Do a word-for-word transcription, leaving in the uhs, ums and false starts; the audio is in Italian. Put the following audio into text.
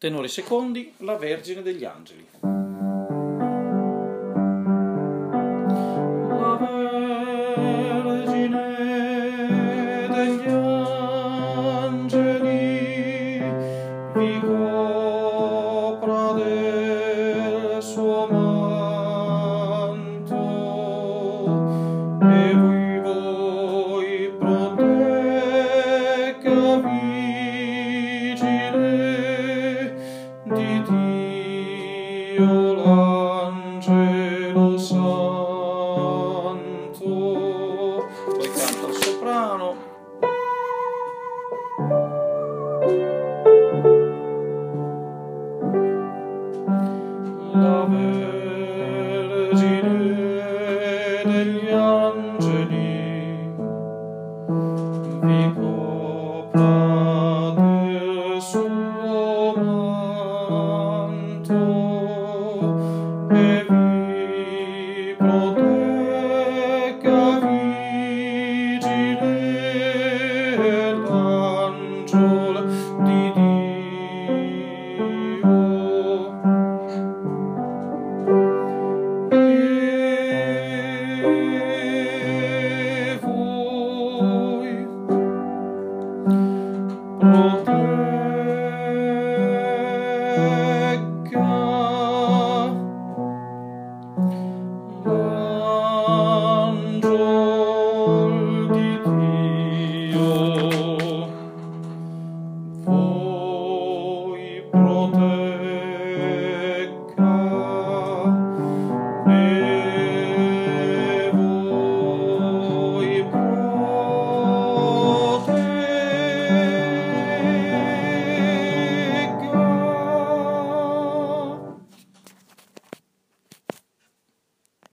Tenori secondi, la Vergine degli Angeli. La Vergine degli Angeli vi copra del suo manto e voi voi protegga vigile di Dio l'Angelo Santo. Poi canta il soprano. La Vergine degli Angeli vi copra del suo manto